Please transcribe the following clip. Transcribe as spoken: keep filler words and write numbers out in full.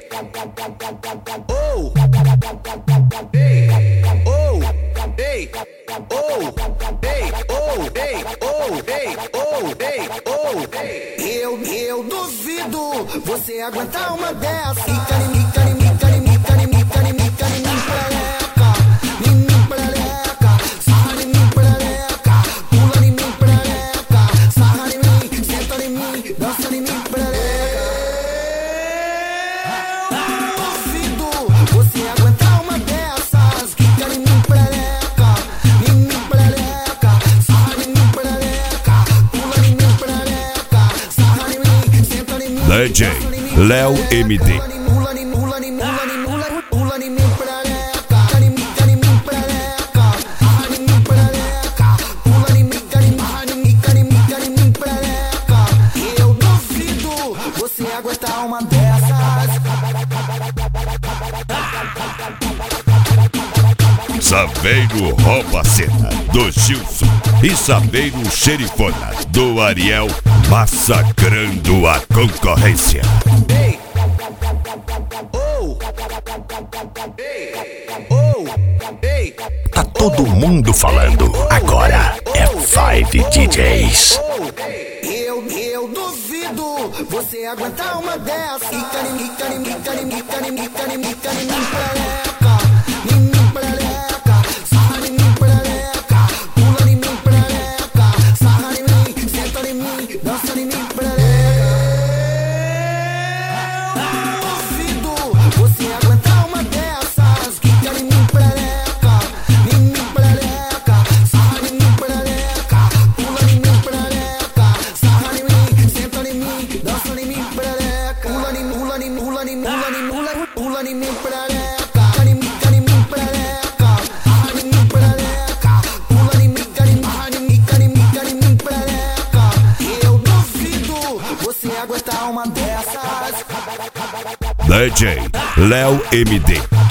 Oh, ei, oh, ei, oh, ei, oh, ei, oh, ei, oh, ei, oh, ei. Eu, eu duvido você aguentar uma dessa. Mica, mica, mica, mica, mica, mica, mica, em mim, preleca, sarra em mim, preleca, pula em mim, preleca, sarra em mim, senta em mim, dança em mim, preleca. Você aguentar uma dessas, quica em mim, preleca, em mim, preleca, sarra em mim, preleca, pula em mim, preleca, sarra em mim, senta em mim. D J Léo M D. Pula em mim, pula em mim, pula em mim, pula em mim, preleca, em mim, em mim, preleca, sarra em mim, preleca, pula em mim, em mim, em mim, em mim, preleca. Eu duvido você aguentar uma dessas. Saveiro rouba a cena do Gilson e Saveiro xerifona do Ariel, massacrando a concorrência. Ei, oh, ei, oh, ei. Tá todo mundo falando, agora é Five D Js. Eu, eu duvido você aguentar uma dessa. Mica, mica, mica, mica, mica, mica, mica, preleca, em mim, preleca, sarra em mim, preleca, pula em mim, preleca, sarra em mim, senta em mim, dança em mim, preleca. Eu duvido você aguentar uma dessas. Mica, em mim, preleca, em mim, preleca, sarra em mim, preleca, pula em mim, preleca, sarra em mim, senta em mim, dança em mim, preleca. Pula em mim, pula em mim, pula em mim, pula em mim, pula em mim, preleca. Aguentar uma dessas. D J Léo M D.